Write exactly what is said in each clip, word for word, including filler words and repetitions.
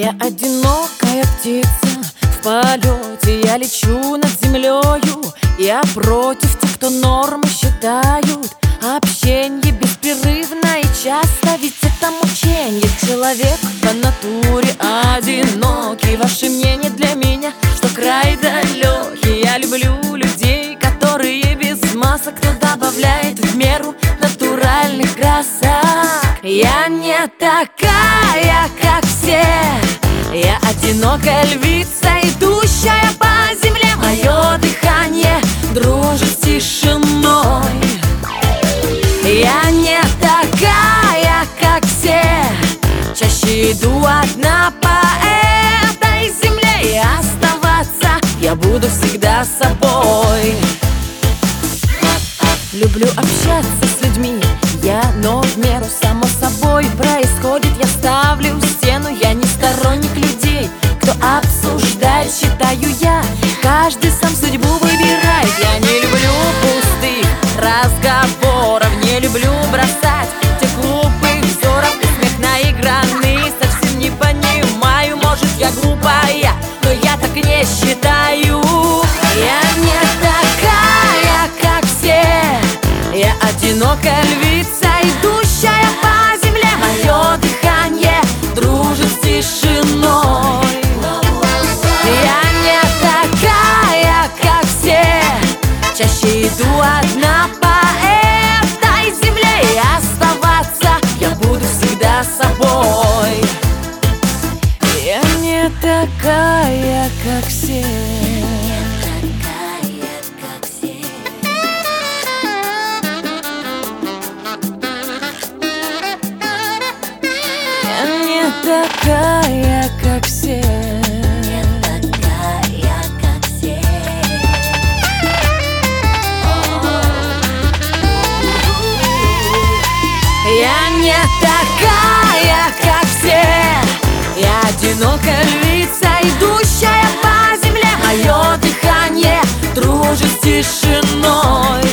Я одинокая птица в полете, я лечу над землею. Я против тех, кто нормы считают общение беспрерывно и часто, ведь это мучение. Человек по натуре одинокий. Ваше мнение для меня, что край далекий. Я люблю людей, которые без масок, кто добавляет в меру натуральных красок. Я не такая, как все. Я одинокая львица, идущая по земле. Мое дыхание дружит с тишиной. Я не такая, как все. Чаще иду одна по этой земле. И оставаться я буду всегда собой. Люблю общаться с людьми я, но в меру само собой происходит. Я ставлю стену, я не сторонник людей, кто обсуждает, считаю я. Каждый сам судьбу выбирает. Я не люблю пустых разговоров, не люблю бросать тех глупых взоров и смех наигранный. Совсем не понимаю, может я глупая, но я так не считаю. Я не такая, как все. Я одинокая львица, идущая по земле. Мое дыхание дружит с тишиной. Я не такая, как все. Чаще иду одна по этой земле. И оставаться я буду всегда собой. Я не такая, как все. Такая, как все. Не такая, как все. Я не такая, как все. Я одинокая львица, идущая по земле. Мое дыхание дружит с тишиной.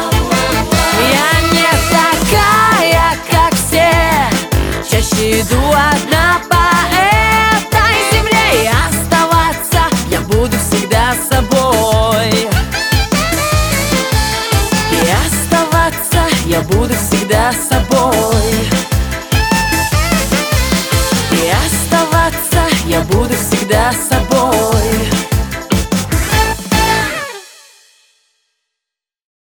Я не такая, как все. Чаще иду одна по этой земле. И оставаться я буду всегда собой. И оставаться я буду всегда собой. И оставаться я буду всегда собой.